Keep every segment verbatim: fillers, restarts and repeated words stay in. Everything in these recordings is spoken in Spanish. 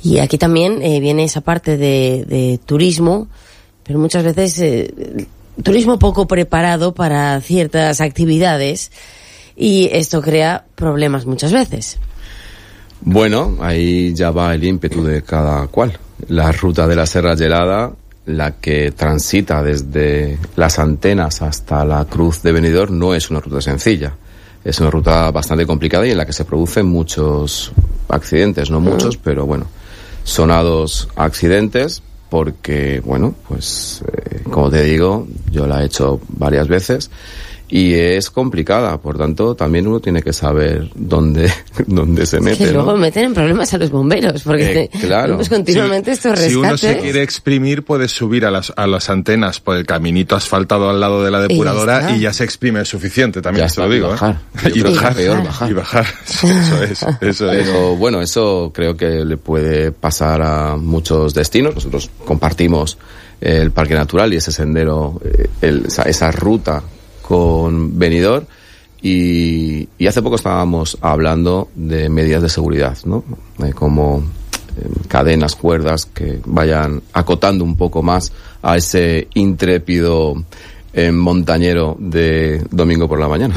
Y aquí también eh, viene esa parte de, de turismo, pero muchas veces eh, turismo poco preparado para ciertas actividades, y esto crea problemas muchas veces. Bueno, ahí ya va el ímpetu de cada cual. La ruta de la Serra Gelada, la que transita desde las Antenas hasta la Cruz de Benidorm, no es una ruta sencilla. Es una ruta bastante complicada y en la que se producen muchos accidentes, no muchos, pero bueno, sonados accidentes, porque, bueno, pues, eh, como te digo, yo la he hecho varias veces y es complicada, por tanto, también uno tiene que saber dónde, dónde se mete, que luego ¿no? meten en problemas a los bomberos, porque Eh, claro. tenemos continuamente Si- estos rescates. Si uno se quiere exprimir, puede subir a las, a las antenas por el caminito asfaltado al lado de la depuradora está. y ya se exprime suficiente, también Ya te está, lo digo, y bajar. ¿eh? Yo Y creo que bajar, es peor bajar. y bajar. Eso es, eso es. Pero bueno, eso creo que le puede pasar a muchos destinos. Nosotros compartimos el Parque Natural y ese sendero, eh, el, esa, esa ruta con Benidorm, y, y hace poco estábamos hablando de medidas de seguridad, ¿no? Eh, como eh, cadenas, cuerdas que vayan acotando un poco más a ese intrépido eh, montañero de domingo por la mañana.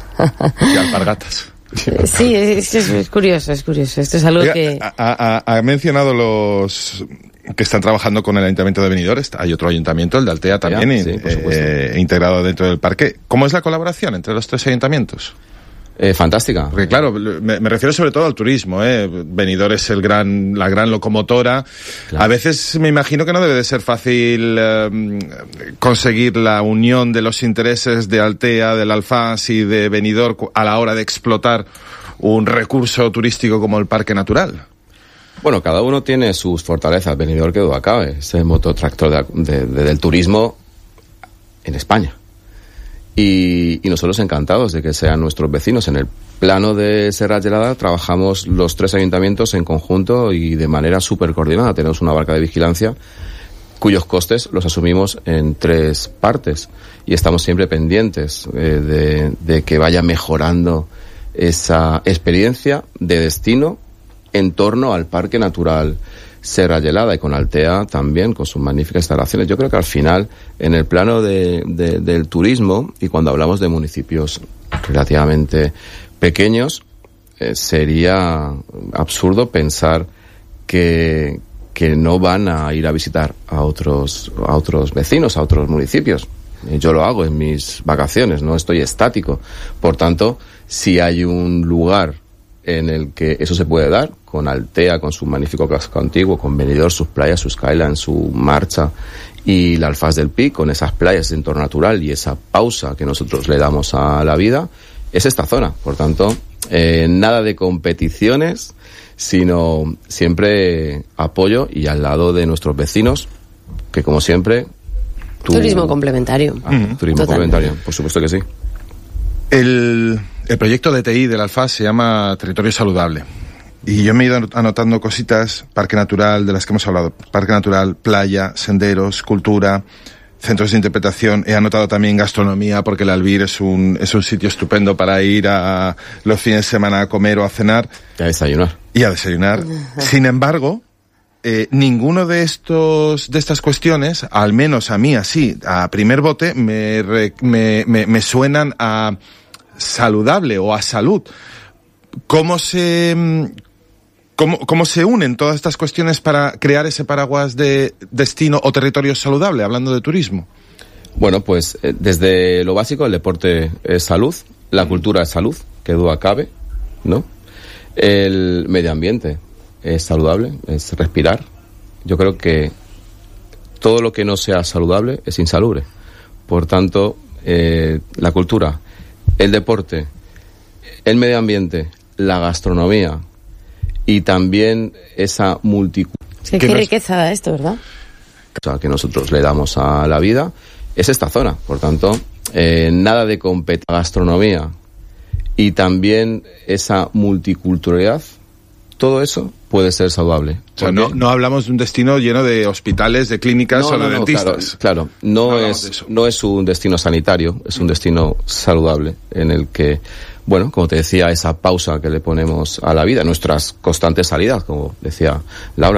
Y alpargatas. Eh, Sí, es, es, es curioso, es curioso. Esto es algo Oiga, que... ha, ha- ha mencionado los que están trabajando con el Ayuntamiento de Benidorm. Está- Hay otro ayuntamiento, el de Altea también, Ya, y- sí, por supuesto. eh, integrado dentro del parque. ¿Cómo es la colaboración entre los tres ayuntamientos? Eh, fantástica. Porque claro, me, me refiero sobre todo al turismo, ¿eh? Benidorm es el gran, la gran locomotora. Claro. A veces me imagino que no debe de ser fácil eh, conseguir la unión de los intereses de Altea, del Alfás y de Benidorm cu- a la hora de explotar un recurso turístico como el Parque Natural. Bueno, cada uno tiene sus fortalezas. Benidorm, que duda cabe, es el mototractor de, de- de- del turismo en España. Y, y nosotros encantados de que sean nuestros vecinos. En el plano de Serra Gelada trabajamos los tres ayuntamientos en conjunto y de manera súper coordinada. Tenemos una barca de vigilancia cuyos costes los asumimos en tres partes y estamos siempre pendientes eh, de, de que vaya mejorando esa experiencia de destino en torno al Parque Natural Serra Gelada, y con Altea también, con sus magníficas instalaciones. Yo creo que al final, en el plano de, de, del turismo, y cuando hablamos de municipios relativamente pequeños, eh, sería absurdo pensar que, que no van a ir a visitar a otros, a otros vecinos, a otros municipios. Eh, Yo lo hago en mis vacaciones, no estoy estático. Por tanto, si hay un lugar en el que eso se puede dar, con Altea, con su magnífico casco antiguo, con Benidorm, sus playas, su skyline, su marcha, y la Alfaz del Pi, con esas playas de entorno natural y esa pausa que nosotros le damos a la vida, es esta zona. Por tanto, eh, nada de competiciones, sino siempre apoyo y al lado de nuestros vecinos, que como siempre... tú- Turismo complementario. Ah, turismo Totalmente. complementario, por supuesto que sí. El, el proyecto de T I del Alfaz se llama Territorio Saludable. Y yo me he ido anotando cositas, Parque Natural, de las que hemos hablado. Parque Natural, playa, senderos, cultura, centros de interpretación. He anotado también gastronomía, porque el Albir es un, es un sitio estupendo para ir a los fines de semana a comer o a cenar Y a desayunar. y a desayunar. Sin embargo, eh, ninguno de estos, de estas cuestiones, al menos a mí así, a primer bote, me, re- me, me, me suenan a saludable o a salud. ¿Cómo se, mm, cómo, cómo se unen todas estas cuestiones para crear ese paraguas de destino o territorio saludable, hablando de turismo? Bueno, pues eh, desde lo básico, el deporte es salud, la cultura es salud, que duda cabe, ¿no? El medio ambiente es saludable, es respirar. Yo creo que todo lo que no sea saludable es insalubre. Por tanto, eh, la cultura, el deporte, el medio ambiente, la gastronomía y también esa multiculturalidad Es que Que qué nos- riqueza da esto, ¿verdad? que nosotros le damos a la vida, es esta zona. Por tanto, eh, nada de competir gastronomía y también esa multiculturalidad, todo eso puede ser saludable. O sea, ¿Por no, qué? no hablamos de un destino lleno de hospitales, de clínicas No, o de no, no, dentistas. Claro, claro. No, No hablamos de es, eso. no es un destino sanitario, es un destino saludable en el que, bueno, como te decía, esa pausa que le ponemos a la vida, nuestras constantes salidas, como decía Laura.